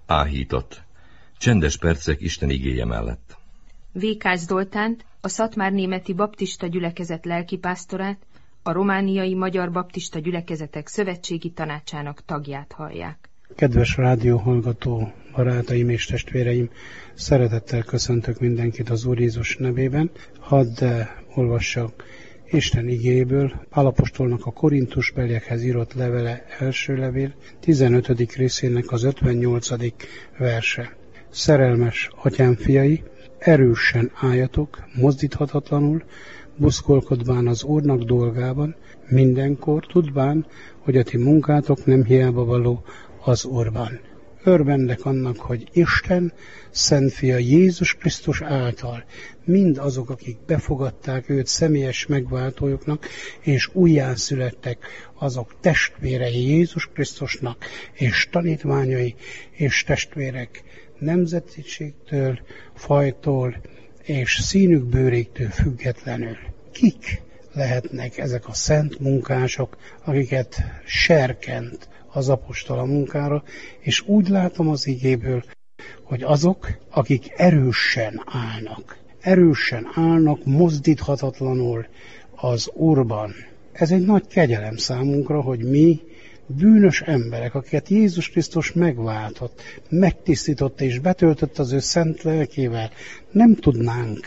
Áhított. Csendes percek Isten igéje mellett. Vékács Zoltánt, a szatmárnémeti baptista gyülekezet lelkipásztorát, a romániai magyar baptista gyülekezetek szövetségi tanácsának tagját hallják. Kedves rádióhallgató barátaim és testvéreim, szeretettel köszöntök mindenkit az Úr Jézus nevében. Hadd olvassak Isten igéjéből, Pál apostolnak a Korintusbeliekhez írott levele, első levél, 15. részének az 58. verse. Szerelmes atyám fiai, erősen álljatok, mozdíthatatlanul, buszkolkodván az Úrnak dolgában, mindenkor tudván, hogy a ti munkátok nem hiába való az Úrban. Örvendek annak, hogy Isten szent fia Jézus Krisztus által mind azok, akik befogadták őt személyes megváltójuknak, és újjászülettek, azok testvérei Jézus Krisztusnak, és tanítványai és testvérek nemzetiségtől, fajtól és színük bőréktől függetlenül. Kik lehetnek ezek a szent munkások, akiket serkent az apostol a munkára, és úgy látom az igéből, hogy azok, akik erősen állnak mozdíthatatlanul az Úrban. Ez egy nagy kegyelem számunkra, hogy mi, bűnös emberek, akiket Jézus Krisztus megváltott, megtisztított és betöltött az ő szent lelkével, nem tudnánk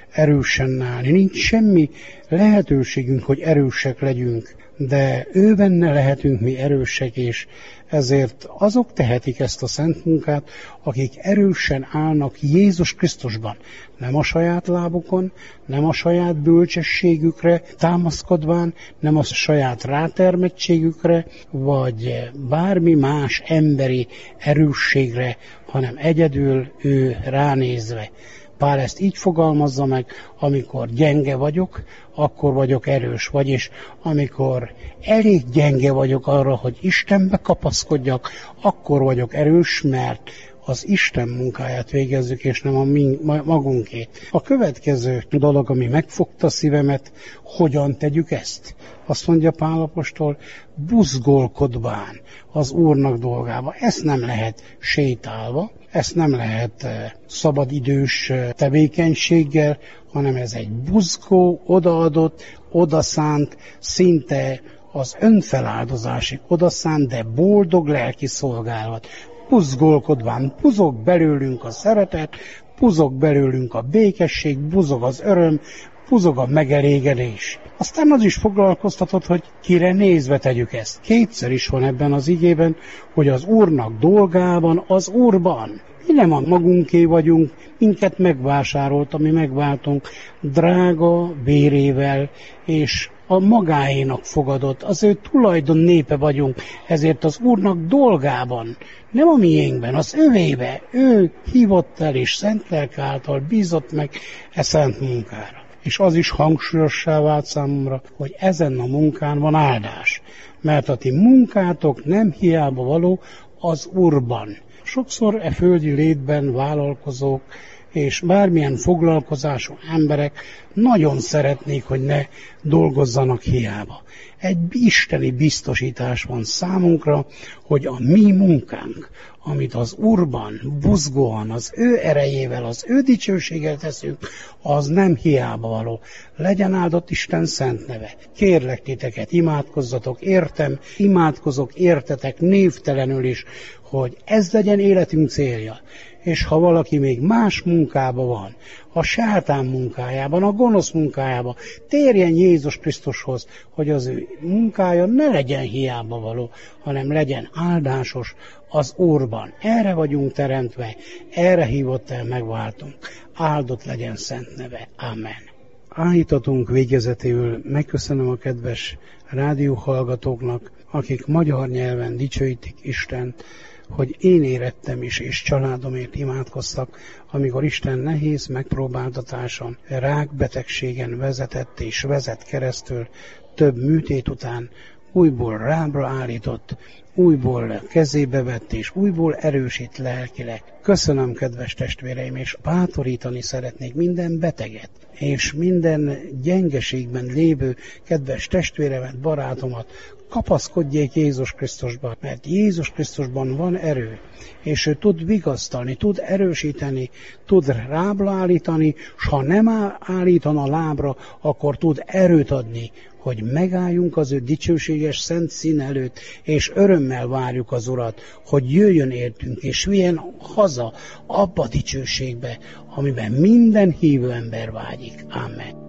erősen állni. Nincs semmi lehetőségünk, hogy erősek legyünk, de ő benne lehetünk mi erősek, és ezért azok tehetik ezt a szent munkát, akik erősen állnak Jézus Krisztusban. Nem a saját lábukon, nem a saját bölcsességükre támaszkodván, nem a saját rátermettségükre, vagy bármi más emberi erősségre, hanem egyedül ő ránézve. Pál ezt így fogalmazza meg, amikor gyenge vagyok, akkor vagyok erős, vagyis amikor elég gyenge vagyok arra, hogy Istenbe kapaszkodjak, akkor vagyok erős, mert az Isten munkáját végezzük, és nem a magunkét. A következő dolog, ami megfogta szívemet, hogyan tegyük ezt? Azt mondja Pál apostol, buzgolkodván az Úrnak dolgába. Ezt nem lehet sétálva, ezt nem lehet szabadidős tevékenységgel, hanem ez egy buzgó, odaadott, odaszánt, szinte az önfeláldozásig odaszánt, de boldog lelki szolgálat. Buzgolkodván, buzog belőlünk a szeretet, buzog belőlünk a békesség, buzog az öröm, buzog a megelégedés. Aztán az is foglalkoztatott, hogy kire nézve tegyük ezt. Kétszer is van ebben az igében, hogy az Úrnak dolgában, az Úrban. Mi nem a magunké vagyunk, minket megvásárolt, mi megváltunk drága vérével, és a magáénak fogadott, az ő tulajdon népe vagyunk, ezért az Úrnak dolgában, nem a miénkben, az övébe, ő hívott el és szent lelke által bízott meg e szent munkára. És az is hangsúlyossá vált számomra, hogy ezen a munkán van áldás, mert a ti munkátok nem hiába való az Úrban. Sokszor e földi létben vállalkozók és bármilyen foglalkozású emberek nagyon szeretnék, hogy ne dolgozzanak hiába. Egy isteni biztosítás van számunkra, hogy a mi munkánk, amit az Úrban, buzgóan, az ő erejével, az ő dicsőséggel teszünk, az nem hiába való. Legyen áldott Isten szent neve. Kérlek titeket, imádkozzatok értem, imádkozok értetek névtelenül is, hogy ez legyen életünk célja. És ha valaki még más munkában van, a sátán munkájában, a gonosz munkájában, térjen Jézus Krisztushoz, hogy az ő munkája ne legyen hiába való, hanem legyen áldásos az Úrban. Erre vagyunk teremtve, erre hívott el megváltunk. Áldott legyen szent neve. Amen. Áhítatunk végezetéül megköszönöm a kedves rádióhallgatóknak, akik magyar nyelven dicsőítik Istent, hogy én érettem is, és családomért imádkoztak, amikor Isten nehéz megpróbáltatáson, rákbetegségen vezetett és vezet keresztül, több műtét után újból rábra állított, újból kezébe vett, és újból erősít lelkileg. Köszönöm, kedves testvéreim, és bátorítani szeretnék minden beteget, és minden gyengeségben lévő kedves testvéremet, barátomat, kapaszkodjék Jézus Krisztusban, mert Jézus Krisztusban van erő, és ő tud vigasztalni, tud erősíteni, tud lábra állítani, s ha nem állítana lábra, akkor tud erőt adni, hogy megálljunk az ő dicsőséges szent szín előtt, és örömmel várjuk az Urat, hogy jöjjön értünk, és vigyen haza abba a dicsőségbe, amiben minden hívő ember vágyik. Amen.